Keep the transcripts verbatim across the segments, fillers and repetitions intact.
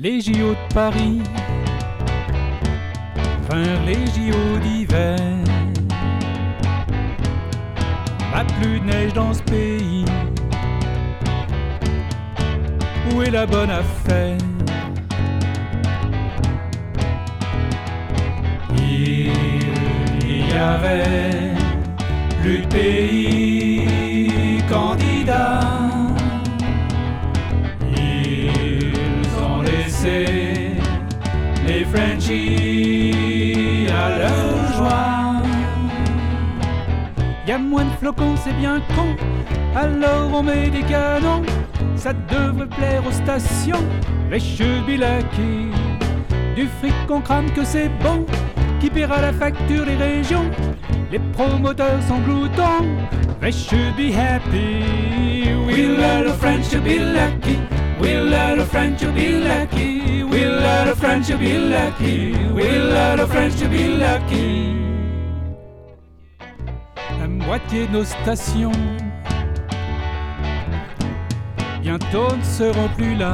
les J O de Paris vinrent les J O d'hiver. Pas plus de neige dans ce pays. Où est la bonne affaire? Il y avait plus de pays candidats. Ils ont laissé les Frenchies à leur joie. Y a moins de flocons, c'est bien con, alors on met des canons. Ça devrait plaire aux stations, they should be lucky. Du fric qu'on crame que c'est bon, qui paiera la facture des régions? Les promoteurs sont gloutons, they should be happy. We'll let the French to be lucky. We'll let the French to be lucky. We'll let the French to be lucky. We'll let the French to be lucky. La moitié de nos stations bientôt ne seront plus là.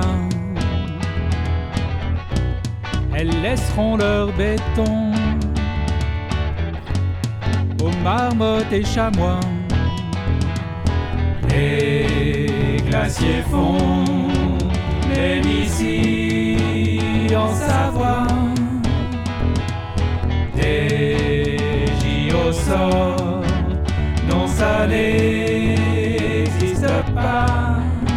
Elles laisseront leur béton aux marmottes et chamois. Les glaciers font les missiles en Savoie. Des J O sortent, non ça n'existe pas.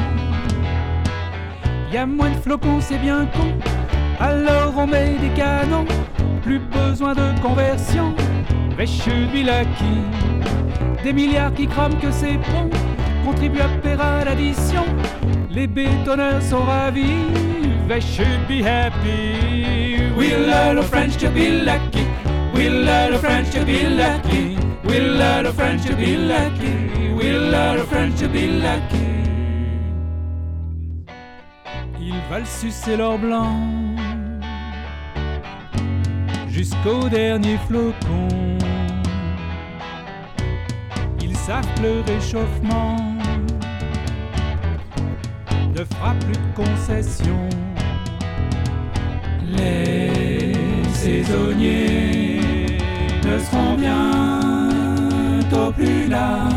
Y a moins de flocons, c'est bien con, alors on met des canons. Plus besoin de conversion, they should be lucky. Des milliards qui crament que c'est bon, contribuent à payer à l'addition. Les bétonneurs sont ravis, they should be happy. We'll let the French to be lucky. We'll let the French to be lucky. We'll let the French to be lucky. We'll let the French to be lucky. Ils veulent sucer leur blanc jusqu'au dernier flocon. Ils savent que le réchauffement ne fera plus de concessions. Les saisonniers ne seront bientôt plus là.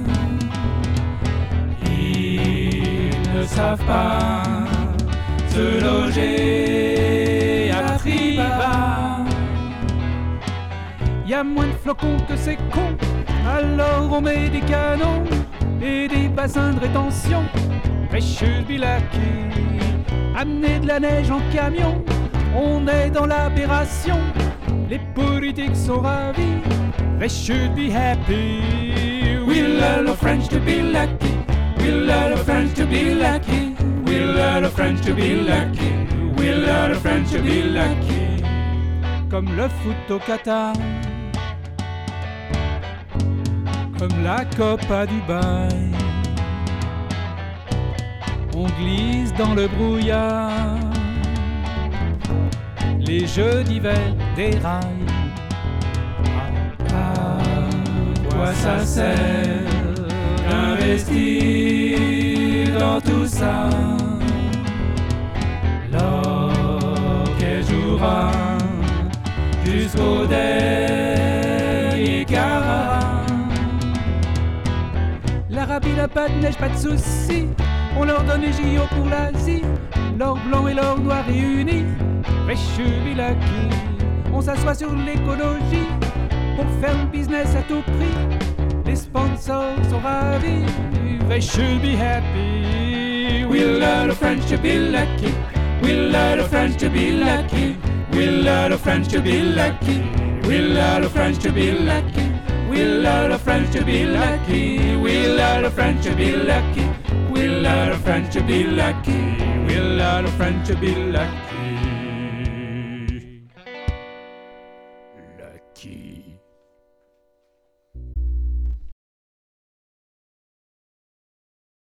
Ils ne savent pas se loger à prix bas. Y a moins de flocons que c'est con, alors on met des canons et des bassins de rétention. They should be lucky. Amener de la neige en camion, on est dans l'aberration. Les politiques sont ravis, they should be happy. We'll let the French to be lucky. We'll let the French to be lucky. We'll let the French to be lucky. We'll let the French to be lucky. Comme le foot au Qatar, comme la Coupe à Dubaï, on glisse dans le brouillard. Les jeux d'hiver déraillent. À quoi ça sert d'investir dans tout ça? L'hockey jouera jusqu'au dernier quart. L'Arabie n'a pas de neige, pas de soucis. On leur donne les J O pour l'Asie. L'or blanc et l'or noir réunis, they should be lucky. On s'assoit sur l'écologie pour faire un business à tout prix. Les sponsors sont ravis, they should be happy. We'll let the French to be lucky. We'll let the French to be lucky. We'll let the French to be lucky. We'll let the French to be lucky. We'll let the French to be lucky. We'll let the French to be lucky. We'll let the French to be lucky. We'll let the French to be lucky.